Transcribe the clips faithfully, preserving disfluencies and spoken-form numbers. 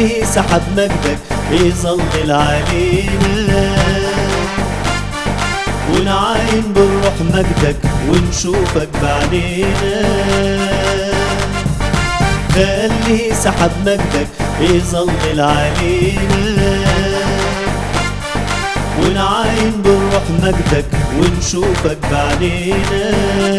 خلي سحب مجدك يظلل علينا، ونعاين بالروح مجدك ونشوفك بعينينا. خلي سحب مجدك يظلل علينا، ونعاين بالروح مجدك ونشوفك بعينينا.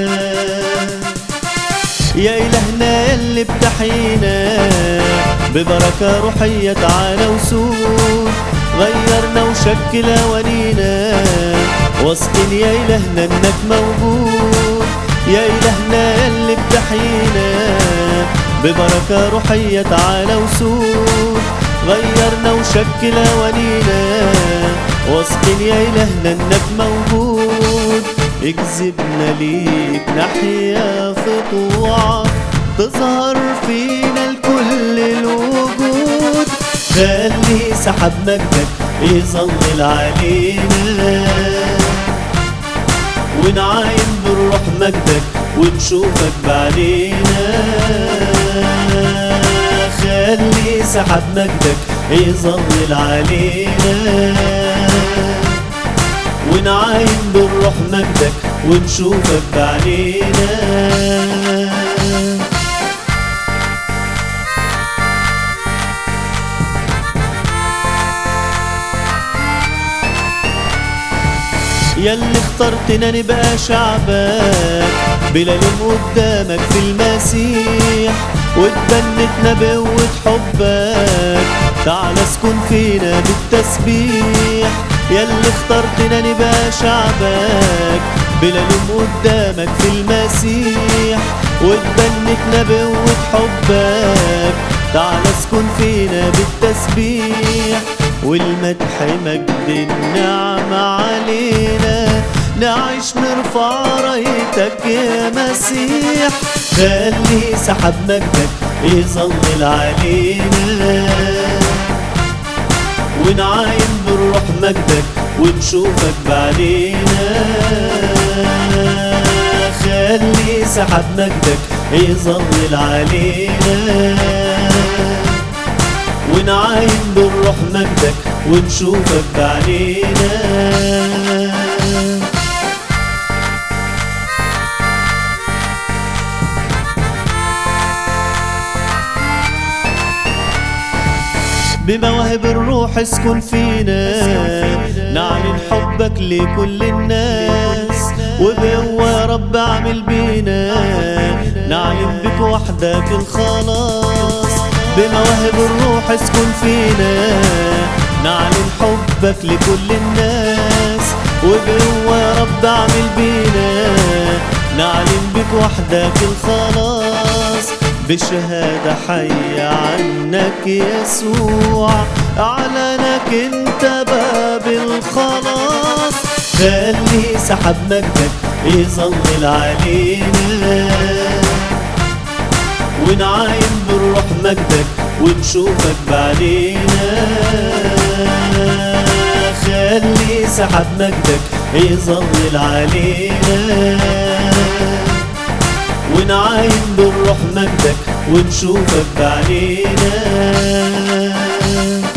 يا إلهنا يلي بتحيينا ببركة روحية، تعالى وسود غيرنا وشكل أوانينا، واثقين يا إلهنا إنك موجود. يا إلهنا يلي بتحيينا ببركة روحية، تعالى وسود غيرنا وشكل أوانينا، واثقين يا إلهنا إنك موجود. اجذبنا ليك نحيا في طوعك، تظهر فينا الكل الوجود. خلي سحب مجدك يظلل علينا، ونعاين بالروح مجدك ونشوفك بعينينا. خلي سحب مجدك يظلل علينا، ونعاين بالروح مجدك ونشوفك بعينينا. ياللي اخترتنا نبقى شعبك بلا لوم قدامك في المسيح، واتبنتنا بقوة حبك، تعال اسكن فينا بالتسبيح. ياللي اخترتنا نبقى شعبك بلا لوم قدامك في المسيح، واتبنتنا بقوة حبك، تعال اسكن فينا بالتسبيح. والمدح مجد النعمة علينا، نعيش نرفع رايتك يا مسيح. خلي سحب مجدك يظلل علينا، ونعاين بالروح مجدك ونشوفك بعينينا. خلي سحب مجدك يظلل علينا، ونعاين بالروح مجدك ونشوفك بعينينا. بمواهب الروح اسكن فينا، نعلن حبك لكل الناس، وبقوة يا رب اعمل بينا، نعلن بك وحدك الخلاص. بمواهب الروح اسكن فينا، نعلن حبك لكل الناس، وبقوة يا رب اعمل بينا، نعلن بك وحدك الخلاص. بشهادة حية عنك يسوع، أعلنك انت باب الخلاص. خلي سحب مجدك يظلل علينا، ونعاين بالروح مجدك ونشوفك بعينينا. خلي سحب مجدك يظلل علينا، ونعاين بالروح مجدك ونشوفك بعينينا. خلي سحب مجدك يظلل علينا، ونعاين بالروح مجدك ونشوفك بعينينا. خلي سحب مجدك يظلل علينا، ونعاين بالروح مجدك ونشوفك بعينينا. خلي سحب مجدك يظلل علينا، ونعاين بالروح مجدك ونشوفك بعينينا.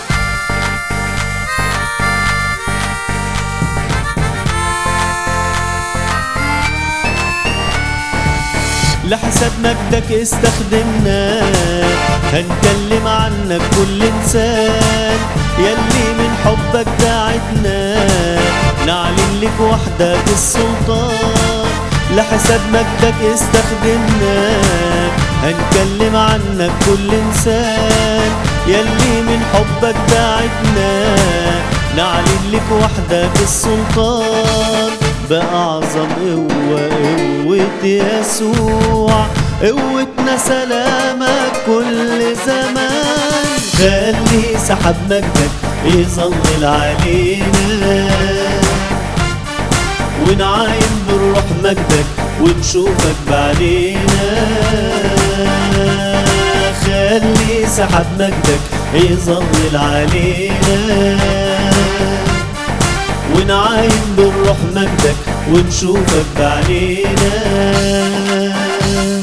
لحسب مجدك استخدمنا، هنكلم عنك كل انسان. يلي من حبك دعتنا، نعلن لك وحدك السلطان. لحسب مجدك استخدمنا، هنكلم عنك كل انسان. يلي من حبك دعتنا، نعلن لك وحدك السلطان. بأعظم قوة قوة يسوع، قوتنا سلامك كل زمان. خلي سحب مجدك يظلل علينا، ونعاين بالروح مجدك ونشوفك بعينينا. خلي سحب مجدك يظلل علينا، ونعاين بالروح مجدك ونشوفك بعينينا.